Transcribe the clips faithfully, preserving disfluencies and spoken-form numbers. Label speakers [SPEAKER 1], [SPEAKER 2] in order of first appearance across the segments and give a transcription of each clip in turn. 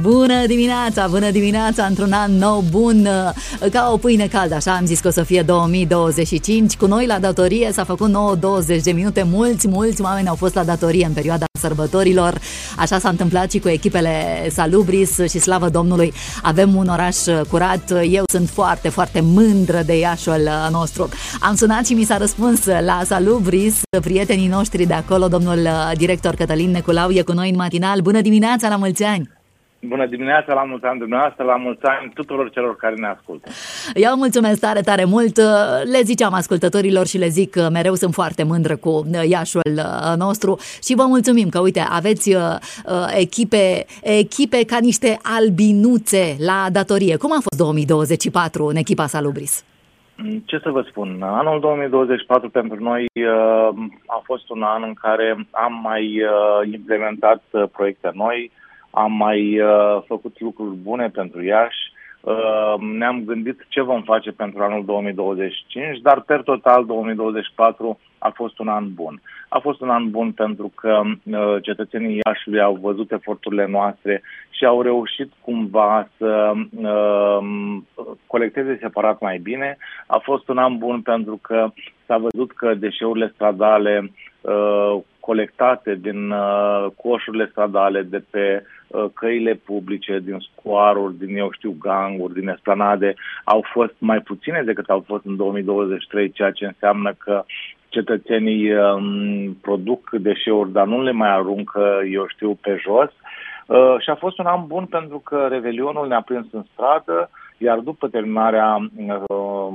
[SPEAKER 1] Bună dimineața, bună dimineața, într-un an nou bun, ca o pâine caldă, așa am zis că o să fie două mii douăzeci și cinci. Cu noi la datorie s-a făcut nouă douăzeci de minute, mulți, mulți oameni au fost la datorie în perioada sărbătorilor. Așa s-a întâmplat și cu echipele Salubris și slavă Domnului, avem un oraș curat. Eu sunt foarte, foarte mândră de Iașul nostru. Am sunat și mi s-a răspuns la Salubris, prietenii noștri de acolo, domnul director Cătălin Neculau e cu noi în matinal. Bună dimineața, la mulți ani!
[SPEAKER 2] Bună dimineața, la mulți ani dumneavoastră, la mulți ani tuturor celor care ne ascultă.
[SPEAKER 1] Eu mulțumesc tare, tare mult. Le ziceam ascultătorilor și le zic că mereu sunt foarte mândră cu Iașul nostru și vă mulțumim că, uite, aveți echipe, echipe ca niște albinuțe la datorie. Cum a fost două mii douăzeci și patru în echipa Salubris?
[SPEAKER 2] Ce să vă spun, anul două mii douăzeci și patru pentru noi a fost un an în care am mai implementat proiecte noi, am mai uh, făcut lucruri bune pentru Iași, uh, ne-am gândit ce vom face pentru anul două mii douăzeci și cinci, dar per total două mii douăzeci și patru a fost un an bun. A fost un an bun pentru că uh, cetățenii Iașului au văzut eforturile noastre și au reușit cumva să uh, colecteze separat mai bine. A fost un an bun pentru că s-a văzut că deșeurile stradale uh, colectate din uh, coșurile stradale, de pe uh, căile publice, din scoaruri, din, eu știu, ganguri, din esplanade, au fost mai puține decât au fost în două mii douăzeci și trei, ceea ce înseamnă că cetățenii um, produc deșeuri, dar nu le mai aruncă, eu știu, pe jos. Uh, și a fost un an bun pentru că Revelionul ne-a prins în stradă, iar după terminarea uh,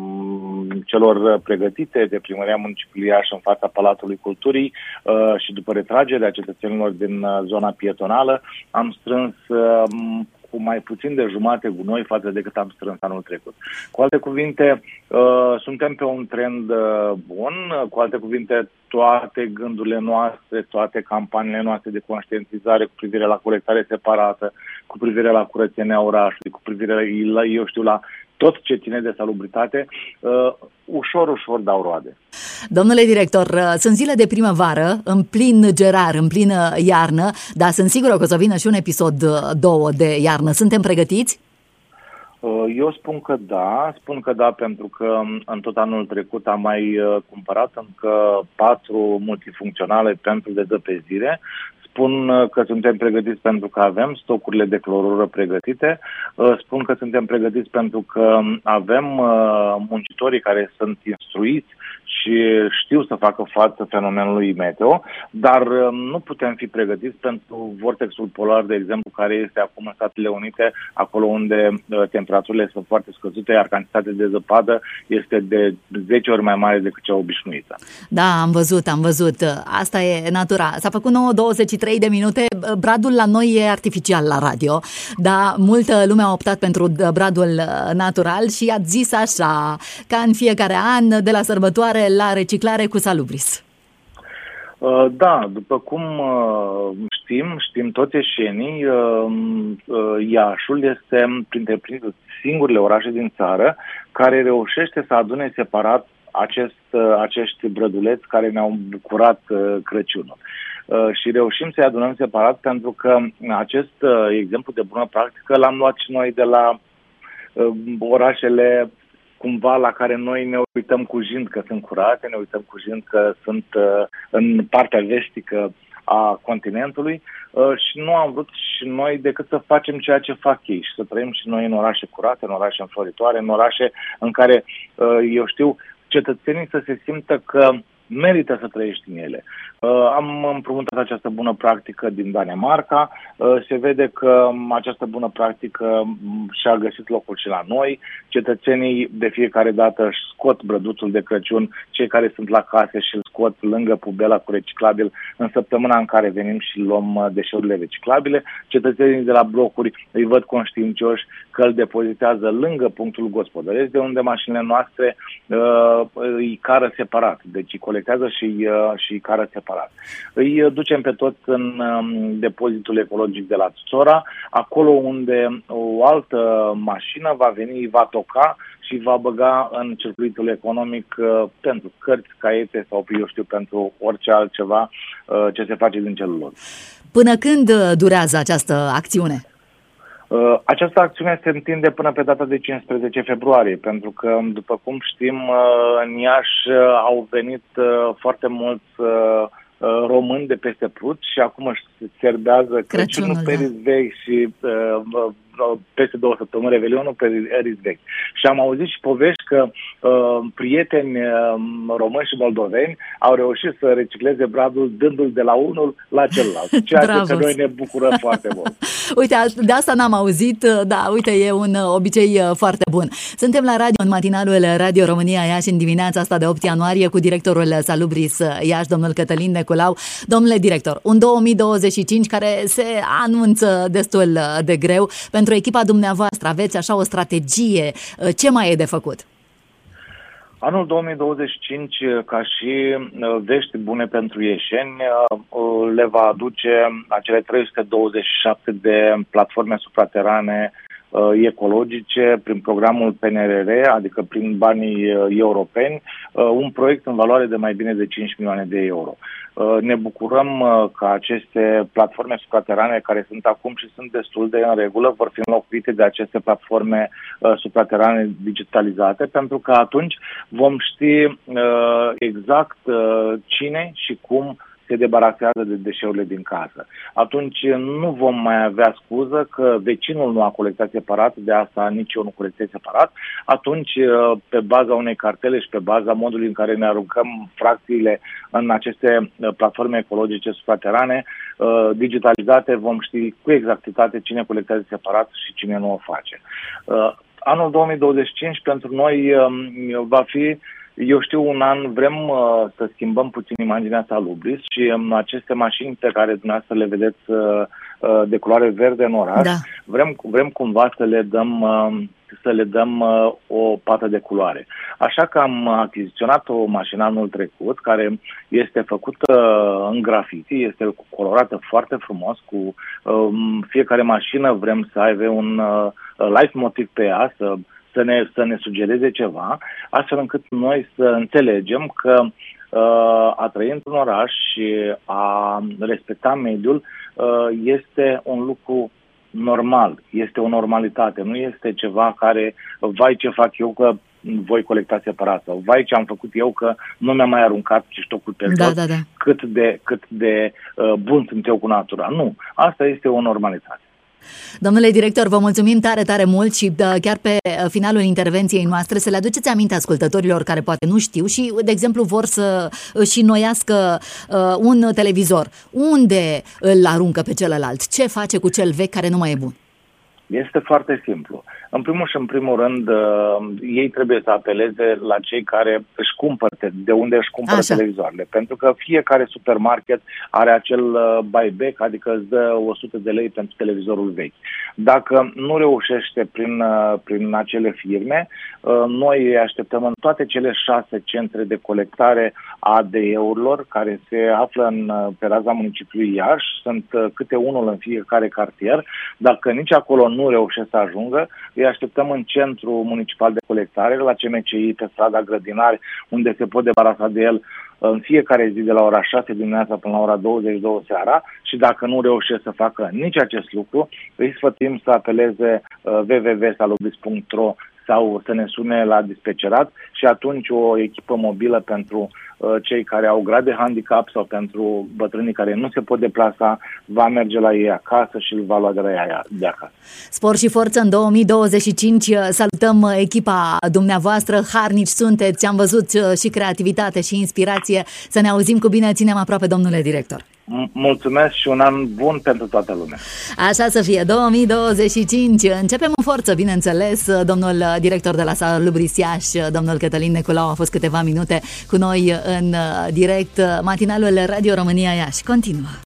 [SPEAKER 2] celor pregătite de Primăria Municipiului Iași în fața Palatului Culturii uh, și după retragerea cetățenilor din uh, zona pietonală, am strâns uh, cu mai puțin de jumate gunoi față de cât am strâns anul trecut. Cu alte cuvinte, uh, suntem pe un trend uh, bun, cu alte cuvinte, toate gândurile noastre, toate campaniile noastre de conștientizare cu privire la colectare separată, cu privire la curățenia orașului, cu privire la, eu știu, la tot ce ține de salubritate, uh, ușor, ușor dau roade.
[SPEAKER 1] Domnule director, sunt zile de primăvară, în plin gerar, în plină iarnă, dar sunt sigură că o să vină și un episod două de iarnă. Suntem pregătiți?
[SPEAKER 2] Eu spun că da, spun că da pentru că în tot anul trecut am mai cumpărat încă patru multifuncționale pentru dezăpezire. Spun că suntem pregătiți pentru că avem stocurile de clorură pregătite. Spun că suntem pregătiți pentru că avem muncitorii care sunt instruiți și știu să facă față fenomenului meteo, dar nu putem fi pregătiți pentru vortexul polar, de exemplu, care este acum în Statele Unite, acolo unde temperaturile sunt foarte scăzute, iar cantitatea de zăpadă este de zece ori mai mare decât cea obișnuită.
[SPEAKER 1] Da, am văzut, am văzut. Asta e natura. S-a făcut nouă douăzeci și trei de minute. Bradul la noi e artificial la radio, dar multă lume a optat pentru bradul natural și ați zis așa, ca în fiecare an, de la sărbătoare la reciclare cu Salubris.
[SPEAKER 2] Da, după cum știm, știm toți eșenii, Iașul este printre singurele orașe din țară care reușește să adune separat acest, acești brăduleți care ne-au bucurat Crăciunul. Și reușim să-i adunăm separat pentru că acest exemplu de bună practică l-am luat și noi de la orașele cumva la care noi ne uităm cu jind că sunt curate, ne uităm cu jind că sunt uh, în partea vestică a continentului uh, și nu am vrut și noi decât să facem ceea ce fac ei și să trăim și noi în orașe curate, în orașe înfloritoare, în orașe în care, uh, eu știu, cetățenii să se simtă că merită să trăiești în ele. Uh, am împrumutat această bună practică din Danemarca. Uh, se vede că această bună practică și-a găsit locul și la noi. Cetățenii de fiecare dată își scot brăduțul de Crăciun, cei care sunt la case și îl scot lângă pubela cu reciclabil în săptămâna în care venim și luăm deșeurile reciclabile. Cetățenii de la blocuri îi văd conștiincioși că îl depozitează lângă punctul gospodăresc, de unde mașinile noastre uh, îi cară separat. Deci îi colectează și, uh, și îi cară separat. Îi ducem pe toți în um, depozitul ecologic de la Țora, acolo unde o altă mașină va veni, va toca și va băga în circuitul economic uh, pentru cărți, caiete sau, eu știu, pentru orice altceva uh, ce se face din celuloză.
[SPEAKER 1] Până când durează această acțiune?
[SPEAKER 2] Această acțiune se întinde până pe data de cincisprezece februarie, pentru că, după cum știm, în Iași au venit foarte mulți români de peste Prut și acum își serbează Crăciunul pe Rizvechi și uh, peste două săptămâni Revelionul pe Rizvechi. Și am auzit și povești că uh, prieteni uh, români și moldoveni au reușit să recicleze bradul dându-l de la unul la celălalt, ceea ce noi ne bucură foarte mult.
[SPEAKER 1] Uite, de asta n-am auzit, da, uite, e un obicei foarte bun. Suntem la radio, în matinalul Radio România Iași, în dimineața asta de opt ianuarie, cu directorul Salubris Iași, domnul Cătălin Neculau. Domnule director, un două mii douăzeci și cinci care se anunță destul de greu. Pentru echipa dumneavoastră aveți așa o strategie, ce mai e de făcut?
[SPEAKER 2] Anul două mii douăzeci și cinci, ca și vești bune pentru ieșeni, le va aduce acele trei sute douăzeci și șapte de platforme supraterane ecologice prin programul P N R R, adică prin banii europeni, un proiect în valoare de mai bine de cinci milioane de euro. Ne bucurăm că aceste platforme supraterane, care sunt acum și sunt destul de în regulă, vor fi înlocuite de aceste platforme supraterane digitalizate, pentru că atunci vom ști exact cine și cum se debarasează de deșeurile din casă. Atunci nu vom mai avea scuză că vecinul nu a colectat separat, de asta nici eu nu colectez separat. Atunci, pe baza unei cartele și pe baza modului în care ne aruncăm fracțiile în aceste platforme ecologice supraterane digitalizate, vom ști cu exactitate cine colectează separat și cine nu o face. Anul două mii douăzeci și cinci pentru noi va fi, eu știu, un an, vrem uh, să schimbăm puțin imaginea Salubris și um, aceste mașini pe care dumneavoastră le vedeți uh, uh, de culoare verde în oraș, da. vrem, vrem cumva să le dăm, uh, să le dăm uh, o pată de culoare. Așa că am achiziționat o mașină anul trecut, care este făcută în graffiti, este colorată foarte frumos, cu uh, fiecare mașină vrem să aibă un uh, light motiv pe ea, să Să ne, să ne sugereze ceva, astfel încât noi să înțelegem că uh, a trăi într-un oraș și a respecta mediul uh, este un lucru normal, este o normalitate, nu este ceva care, vai ce fac eu că voi colecta separat, sau vai ce am făcut eu că nu mi-am mai aruncat ciștocul pe
[SPEAKER 1] da,
[SPEAKER 2] tot,
[SPEAKER 1] da, da.
[SPEAKER 2] cât de, cât de uh, bun sunt eu cu natura. Nu, asta este o normalitate.
[SPEAKER 1] Domnule director, vă mulțumim tare, tare mult și chiar pe finalul intervenției noastre să le aduceți aminte ascultătorilor care poate nu știu și, de exemplu, vor să își înnoiască uh, un televizor. Unde îl aruncă pe celălalt? Ce face cu cel vechi care nu mai e bun?
[SPEAKER 2] Este foarte simplu. În primul și în primul rând, uh, ei trebuie să apeleze la cei care își cumpără, de unde își cumpără Așa. televizoarele. Pentru că fiecare supermarket are acel uh, buyback, adică îți dă o sută de lei pentru televizorul vechi. Dacă nu reușește prin, uh, prin acele firme, uh, noi așteptăm în toate cele șase centre de colectare a D E-urilor care se află în, uh, pe raza municipiului Iași. Sunt uh, câte unul în fiecare cartier. Dacă nici acolo nu reușesc să ajungă, îi așteptăm în centru municipal de colectare, la C M C I, pe strada Grădinari, unde se pot debarasa de el în fiecare zi de la ora șase dimineața până la ora douăzeci și două seara și dacă nu reușesc să facă nici acest lucru, îi sfătuim să apeleze uh, w w w punct salubris punct r o sau să ne sune la dispecerat și atunci o echipă mobilă pentru uh, cei care au grad de handicap sau pentru bătrânii care nu se pot deplasa va merge la ei acasă și îl va lua de la ei de acasă.
[SPEAKER 1] Spor și forță în două mii douăzeci și cinci. Salutăm echipa dumneavoastră, harnici sunteți, am văzut și creativitate și inspirație. Să ne auzim cu bine, ținem aproape, domnule director.
[SPEAKER 2] Mulțumesc și un an bun pentru toată lumea.
[SPEAKER 1] Așa să fie, două mii douăzeci și cinci. Începem în forță, bineînțeles. Domnul director de la Salubris Iași, domnul Cătălin Neculau, a fost câteva minute cu noi în direct. Matinalul Radio România Iași continuă.